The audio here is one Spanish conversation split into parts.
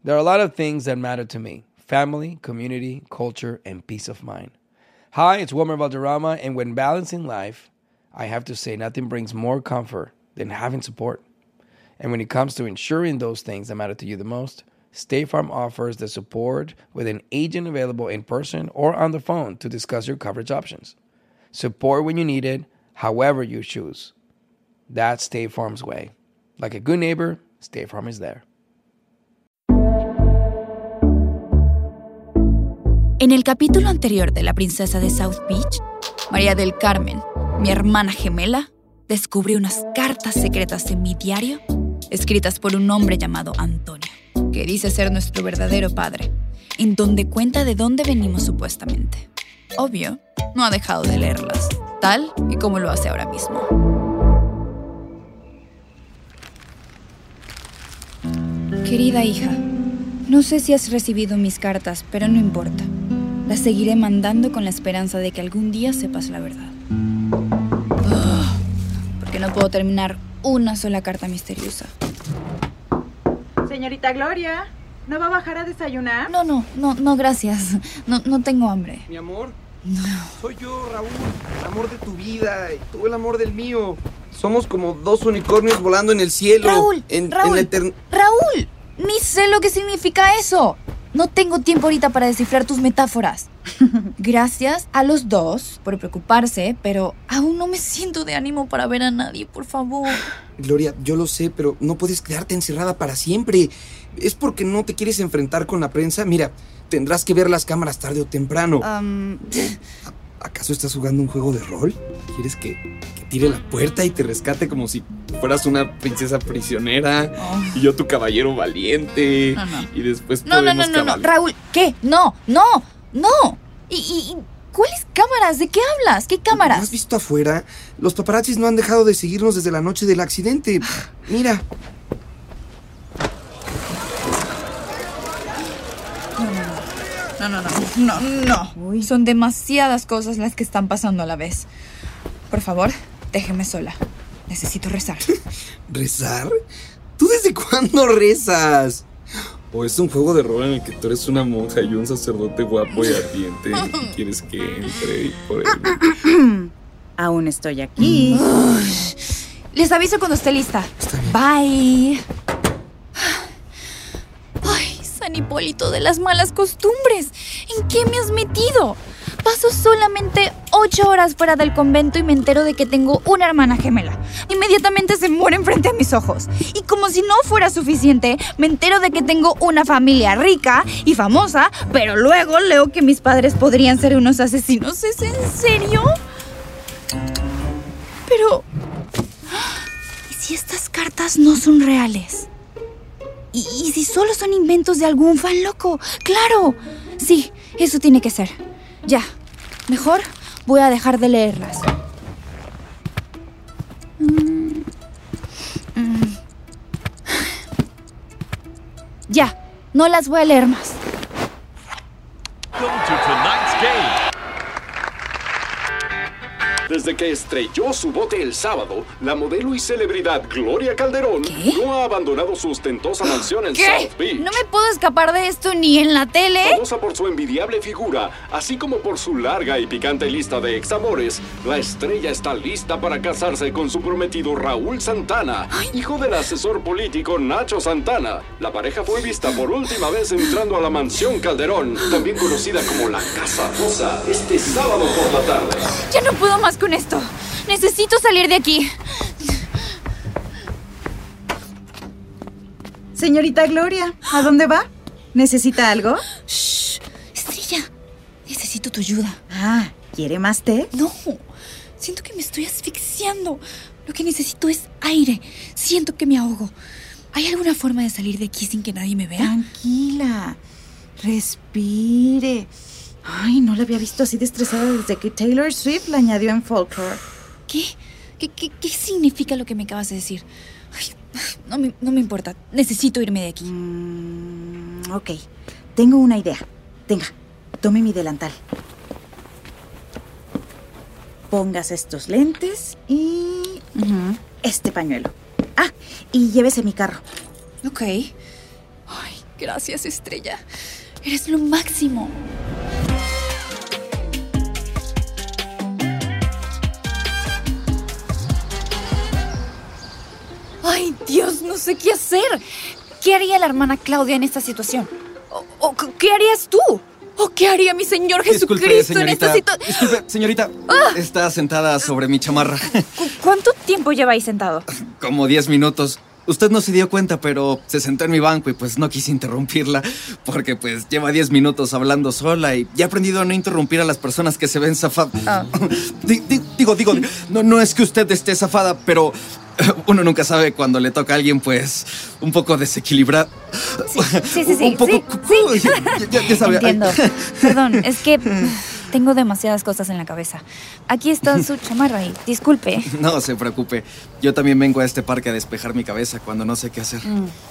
There are a lot of things that matter to me. Family, community, culture, and peace of mind. Hi, it's Wilmer Valderrama, and when balancing life, I have to say nothing brings more comfort than having support. And when it comes to ensuring those things that matter to you the most, State Farm offers the support with an agent available in person or on the phone to discuss your coverage options. Support when you need it, however you choose. That's State Farm's way. Like a good neighbor, State Farm is there. En el capítulo anterior de La Princesa de South Beach, María del Carmen, mi hermana gemela, descubrió unas cartas secretas en mi diario, escritas por un hombre llamado Antonio, que dice ser nuestro verdadero padre, en donde cuenta de dónde venimos supuestamente. Obvio, no ha dejado de leerlas, tal y como lo hace ahora mismo. Querida hija, no sé si has recibido mis cartas, pero no importa. Las seguiré mandando con la esperanza de que algún día sepas la verdad. Porque no puedo terminar una sola carta misteriosa. Señorita Gloria, ¿no va a bajar a desayunar? No, gracias. No tengo hambre. Mi amor, No. soy yo, Raúl, el amor de tu vida y tú el amor del mío. Somos como dos unicornios volando en el cielo. Raúl, Raúl, Raúl, ni sé lo que significa eso. No tengo tiempo ahorita para descifrar tus metáforas. Gracias a los dos por preocuparse, pero aún no me siento de ánimo para ver a nadie, por favor. Gloria, yo lo sé, pero no puedes quedarte encerrada para siempre. ¿Es porque no te quieres enfrentar con la prensa? Mira, tendrás que ver las cámaras tarde o temprano. ¿Acaso estás jugando un juego de rol? ¿Quieres que tire la puerta y te rescate como si fueras una princesa prisionera? Y yo tu caballero valiente. No. Y después No, Raúl, ¿qué? No. ¿Y cuáles cámaras? ¿De qué hablas? ¿Qué ¿No cámaras? has visto afuera? Los paparazzis no han dejado de seguirnos desde la noche del accidente. Mira. No. Uy, son demasiadas cosas las que están pasando a la vez. Por favor, déjeme sola. Necesito rezar. ¿Rezar? ¿Tú desde cuándo rezas? ¿O es un juego de rol en el que tú eres una monja y un sacerdote guapo y ardiente y quieres que entre por él? Aún estoy aquí. Les aviso cuando esté lista. Está bien. Bye. Ay, San Hipólito de las malas costumbres. ¿En qué me has metido? Paso solamente 8 horas fuera del convento y me entero de que tengo una hermana gemela. Inmediatamente se muere enfrente a mis ojos. Y como si no fuera suficiente, me entero de que tengo una familia rica y famosa, pero luego leo que mis padres podrían ser unos asesinos. ¿Es en serio? Pero... ¿y si estas cartas no son reales? ¿Y si solo son inventos de algún fan loco? ¡Claro! Sí, eso tiene que ser. Ya, mejor voy a dejar de leerlas. Ya, no las voy a leer más. Welcome to tonight's game. Desde que estrelló su bote el sábado, la modelo y celebridad Gloria Calderón ¿Qué? no ha abandonado su ostentosa mansión en ¿Qué? South Beach. No me puedo escapar de esto ni en la tele. Famosa por su envidiable figura, así como por su larga y picante lista de examores, la estrella está lista para casarse con su prometido Raúl Santana, hijo del asesor político Nacho Santana. La pareja fue vista por última vez entrando a la mansión Calderón, también conocida como la Casa Rosa, este sábado por la tarde. Ya no puedo más con esto. Necesito salir de aquí. Señorita Gloria, ¿a dónde va? ¿Necesita algo? Shh, Estrella, necesito tu ayuda. ¿Quiere más té? No, siento que me estoy asfixiando. Lo que necesito es aire. Siento que me ahogo. ¿Hay alguna forma de salir de aquí sin que nadie me vea? Tranquila, respire. Ay, no la había visto así de estresada desde que Taylor Swift la añadió en Folklore. ¿Qué? ¿Qué significa lo que me acabas de decir? Ay, no me importa. Necesito irme de aquí. Ok, tengo una idea. Tenga, tome mi delantal. Pongas estos lentes y este pañuelo. Y llévese mi carro. Ok. Ay, Gracias, Estrella. Eres lo máximo. Ay, Dios, no sé qué hacer. ¿Qué haría la hermana Claudia en esta situación? ¿O qué harías tú? ¿O qué haría mi Señor Jesucristo en esta situación? Disculpe, señorita. Está sentada sobre mi chamarra. ¿Cuánto tiempo lleva ahí sentado? Como 10 minutos. Usted no se dio cuenta, pero se sentó en mi banco y pues no quise interrumpirla porque pues lleva 10 minutos hablando sola y he aprendido a no interrumpir a las personas que se ven zafadas. Digo, no es que usted esté zafada, pero uno nunca sabe cuando le toca a alguien pues un poco desequilibrado. Sí. Un poco... Sí. Ya sabe. Entiendo. Perdón, es que tengo demasiadas cosas en la cabeza. Aquí está su chamarra y disculpe. No se preocupe. Yo también vengo a este parque a despejar mi cabeza cuando no sé qué hacer.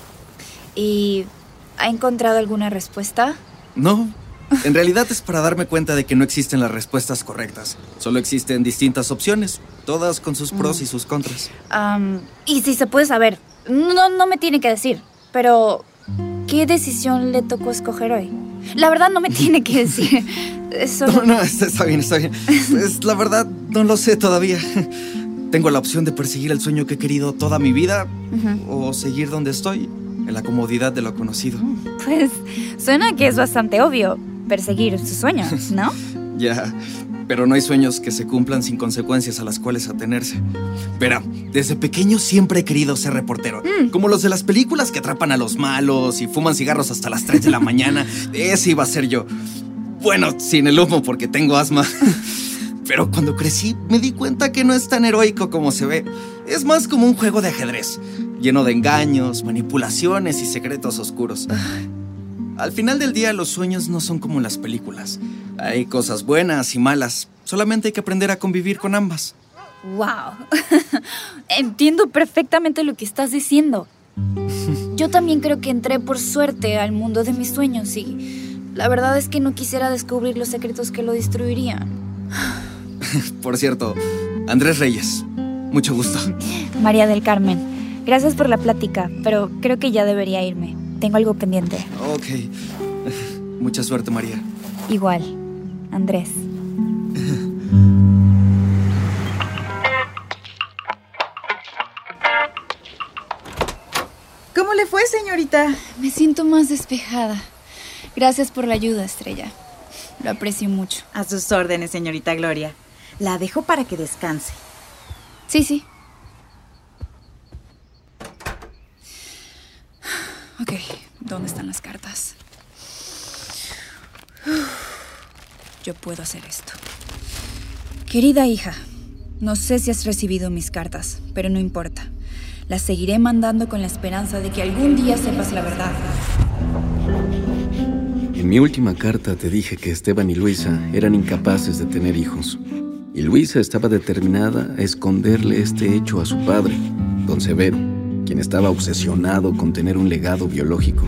¿Y ha encontrado alguna respuesta? No. En realidad es para darme cuenta de que no existen las respuestas correctas. Solo existen distintas opciones, todas con sus pros y sus contras. Y si se puede saber, no me tiene que decir, pero ¿qué decisión le tocó escoger hoy? La verdad no me tiene que decir. No, está bien. Pues la verdad no lo sé todavía. Tengo la opción de perseguir el sueño que he querido toda mi vida o seguir donde estoy, en la comodidad de lo conocido. Pues suena que es bastante obvio perseguir sus sueños, ¿no? Ya, pero no hay sueños que se cumplan sin consecuencias a las cuales atenerse. Verá, desde pequeño siempre he querido ser reportero. Como los de las películas que atrapan a los malos y fuman cigarros hasta las 3 de la mañana. Ese iba a ser yo. Bueno, sin el humo porque tengo asma. Pero cuando crecí me di cuenta que no es tan heroico como se ve. Es más como un juego de ajedrez, lleno de engaños, manipulaciones y secretos oscuros. Al final del día los sueños no son como las películas. Hay cosas buenas y malas. Solamente hay que aprender a convivir con ambas. ¡Wow! Entiendo perfectamente lo que estás diciendo. Yo también creo que entré por suerte al mundo de mis sueños y la verdad es que no quisiera descubrir los secretos que lo destruirían. Por cierto, Andrés Reyes, mucho gusto. María del Carmen, gracias por la plática, pero creo que ya debería irme. Tengo algo pendiente. Ok. Mucha suerte, María. Igual, Andrés. ¿Cómo le fue, señorita? Me siento más despejada. Gracias por la ayuda, Estrella. Lo aprecio mucho. A sus órdenes, señorita Gloria. La dejo para que descanse. Sí. Ok, ¿dónde están las cartas? Yo puedo hacer esto. Querida hija, no sé si has recibido mis cartas, pero no importa. Las seguiré mandando con la esperanza de que algún día sepas la verdad. En mi última carta te dije que Esteban y Luisa eran incapaces de tener hijos. Y Luisa estaba determinada a esconderle este hecho a su padre, don Severo, quien estaba obsesionado con tener un legado biológico.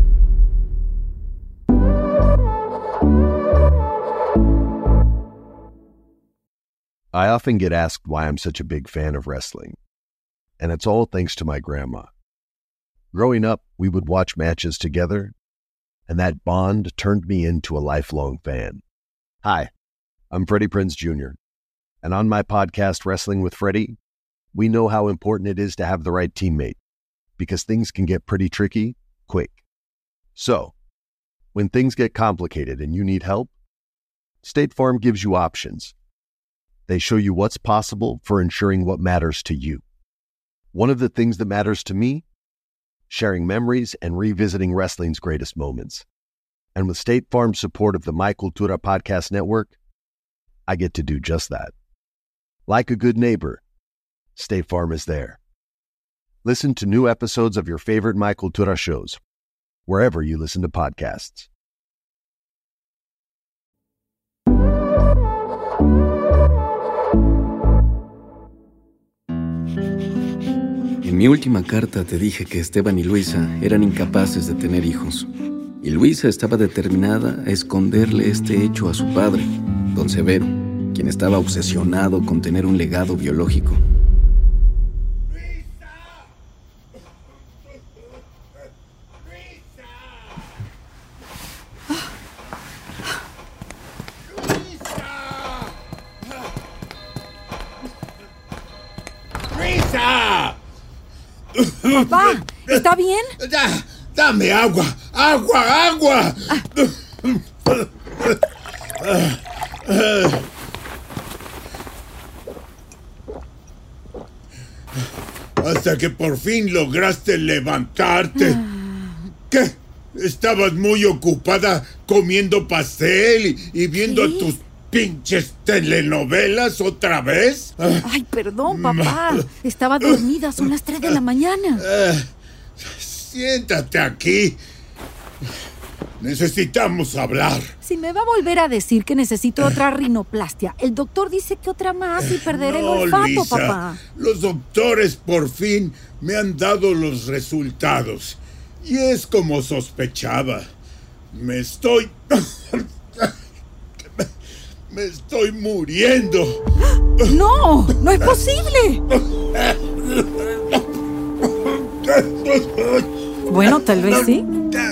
I often get asked why I'm such a big fan of wrestling, and it's all thanks to my grandma. Growing up, we would watch matches together, and that bond turned me into a lifelong fan. Hi, I'm Freddie Prinze Jr., and on my podcast, Wrestling with Freddie, we know how important it is to have the right teammate, because things can get pretty tricky quick. So, when things get complicated and you need help, State Farm gives you options. They show you what's possible for ensuring what matters to you. One of the things that matters to me, sharing memories and revisiting wrestling's greatest moments. And with State Farm's support of the My Cultura Podcast Network, I get to do just that. Like a good neighbor, State Farm is there. Listen to new episodes of your favorite My Cultura shows, wherever you listen to podcasts. En mi última carta te dije que Esteban y Luisa eran incapaces de tener hijos. Y Luisa estaba determinada a esconderle este hecho a su padre, don Severo, quien estaba obsesionado con tener un legado biológico. Papá, ¿está bien? Dame agua. Hasta que por fin lograste levantarte. ¿Qué? ¿Estabas muy ocupada comiendo pastel y viendo a tus pinches telenovelas otra vez? Ay, perdón, papá. Estaba dormida, son las 3 de la mañana. Siéntate aquí. Necesitamos hablar. Si me va a volver a decir que necesito otra rinoplastia, el doctor dice que otra más y perderé el olfato, Luisa, papá. Los doctores por fin me han dado los resultados. Y es como sospechaba. Me estoy muriendo. ¡No! ¡No es posible! Bueno, tal vez sí.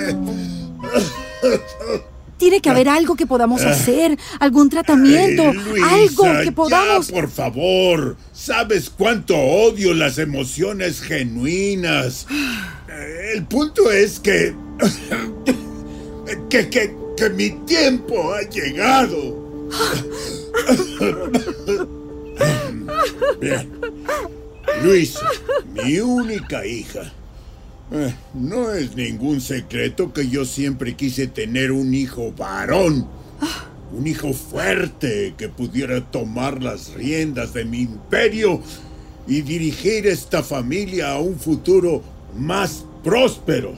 Tiene que haber algo que podamos hacer, algún tratamiento, Luisa, algo que podamos... Ya, por favor, ¿sabes cuánto odio las emociones genuinas? El punto es que mi tiempo ha llegado. Bien. Luisa, mi única hija. No es ningún secreto que yo siempre quise tener un hijo varón. Un hijo fuerte que pudiera tomar las riendas de mi imperio y dirigir esta familia a un futuro más próspero.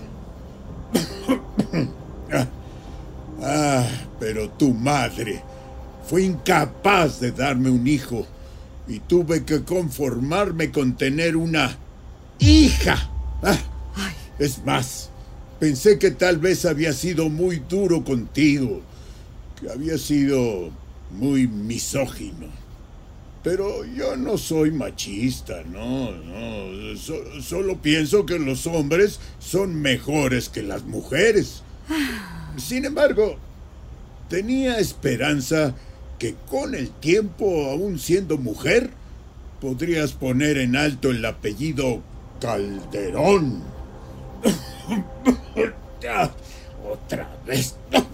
Pero tu madre fue incapaz de darme un hijo y tuve que conformarme con tener una hija. Es más, pensé que tal vez había sido muy duro contigo, que había sido muy misógino. Pero yo no soy machista, no. Solo pienso que los hombres son mejores que las mujeres. Sin embargo, tenía esperanza que con el tiempo, aún siendo mujer, podrías poner en alto el apellido Calderón. Otra vez.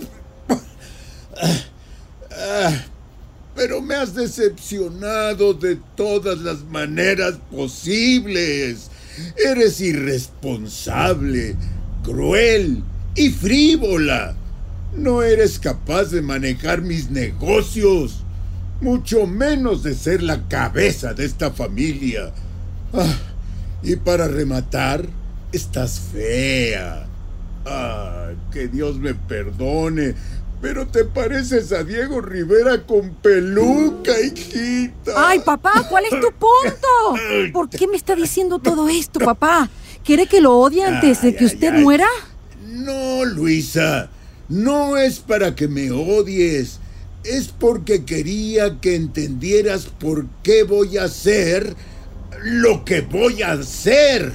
Pero me has decepcionado de todas las maneras posibles. Eres irresponsable, cruel y frívola. No eres capaz de manejar mis negocios, mucho menos de ser la cabeza de esta familia. Y para rematar, estás fea. Que Dios me perdone, pero te pareces a Diego Rivera con peluca, hijita. Ay, papá, ¿cuál es tu punto? ¿Por qué me está diciendo todo esto, papá? ¿Quiere que lo odie antes de que usted muera? No, Luisa, no es para que me odies. Es porque quería que entendieras por qué voy a hacer lo que voy a hacer.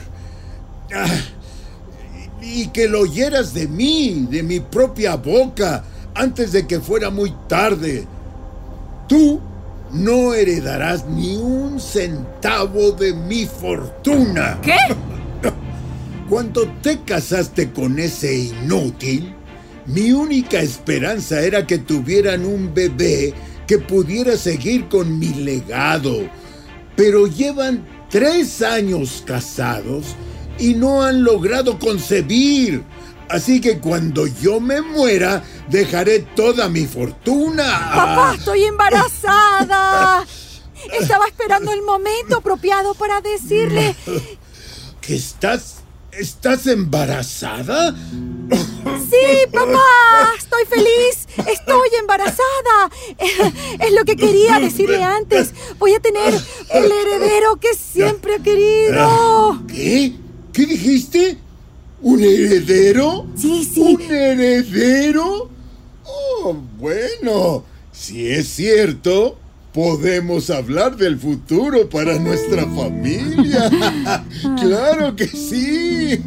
Y que lo oyeras de mí, de mi propia boca, antes de que fuera muy tarde. Tú no heredarás ni un centavo de mi fortuna. ¿Qué? Cuando te casaste con ese inútil, mi única esperanza era que tuvieran un bebé que pudiera seguir con mi legado. Pero llevan 3 años casados y no han logrado concebir. Así que cuando yo me muera, dejaré toda mi fortuna. ¡Papá, estoy embarazada! Estaba esperando el momento apropiado para decirle... ¿Que estás embarazada? ¡Sí, papá! ¡Estoy feliz! ¡Estoy embarazada! Es lo que quería decirle antes. Voy a tener el heredero que siempre he querido. ¿Qué? ¿Qué dijiste? ¿Un heredero? Sí. ¿Un heredero? Oh, bueno, si es cierto, podemos hablar del futuro para nuestra familia. ¡Claro que sí!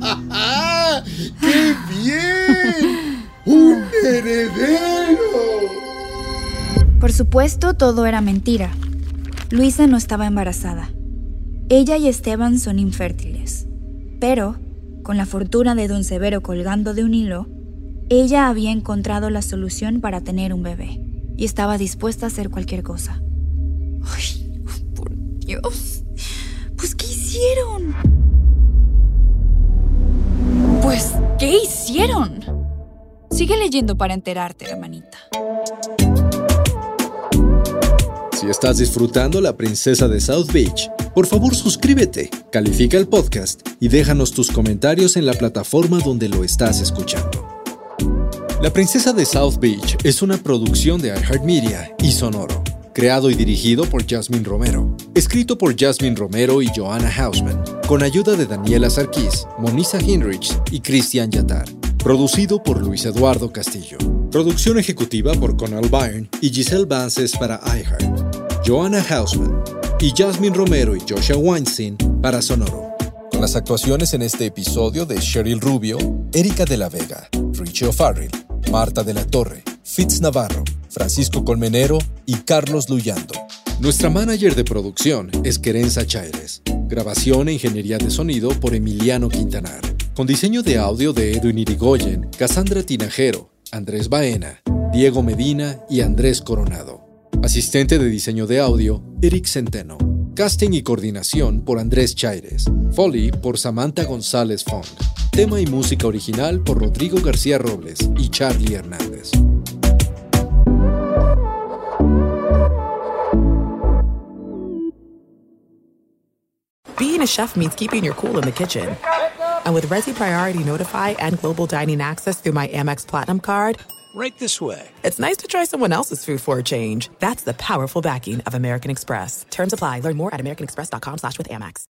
¡Qué bien! ¡Un heredero! Por supuesto, todo era mentira. Luisa no estaba embarazada. Ella y Esteban son infértiles. Pero, con la fortuna de don Severo colgando de un hilo, ella había encontrado la solución para tener un bebé y estaba dispuesta a hacer cualquier cosa. ¡Ay, por Dios! Pues, ¿qué hicieron? Pues, ¿qué hicieron? Sigue leyendo para enterarte, hermanita. Si estás disfrutando La Princesa de South Beach, por favor suscríbete, califica el podcast y déjanos tus comentarios en la plataforma donde lo estás escuchando. La Princesa de South Beach es una producción de iHeartMedia y Sonoro, creado y dirigido por Jasmine Romero, escrito por Jasmine Romero y Joanna Hausman, con ayuda de Daniela Sarkis, Monisa Hinrich y Cristian Yatar. Producido por Luis Eduardo Castillo. Producción ejecutiva por Conal Byrne y Giselle Vances para iHeart. Joanna Hausman y Jasmine Romero y Joshua Weinstein para Sonoro. Con las actuaciones en este episodio de Cheryl Rubio, Erika de la Vega, Richie O'Farrell, Marta de la Torre, Fitz Navarro, Francisco Colmenero y Carlos Luyando. Nuestra manager de producción es Querenza Chaires. Grabación e ingeniería de sonido por Emiliano Quintanar. Con diseño de audio de Edwin Irigoyen, Cassandra Tinajero, Andrés Baena, Diego Medina y Andrés Coronado. Asistente de diseño de audio, Eric Centeno. Casting y coordinación por Andrés Chaires. Foley por Samantha González Fong. Tema y música original por Rodrigo García Robles y Charlie Hernández. Being a chef means keeping your cool in the kitchen. And with Resi Priority Notify and Global Dining Access through my Amex Platinum card, right this way. It's nice to try someone else's food for a change. That's the powerful backing of American Express. Terms apply. Learn more at americanexpress.com/withAmex.